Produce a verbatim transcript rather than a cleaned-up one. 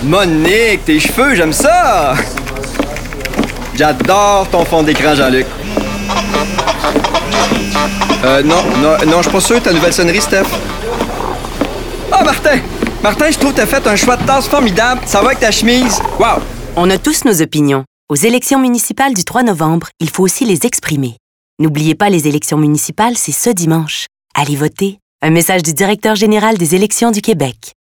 Monique, tes cheveux, j'aime ça! J'adore ton fond d'écran, Jean-Luc. Euh, non, non, non, je suis pas sûr de ta nouvelle sonnerie, Steph. Ah, Martin! Martin, je trouve que t'as fait un choix de tasse formidable. Ça va avec ta chemise. Wow! On a tous nos opinions. Aux élections municipales du trois novembre, il faut aussi les exprimer. N'oubliez pas, les élections municipales, c'est ce dimanche. Allez voter. Un message du directeur général des élections du Québec.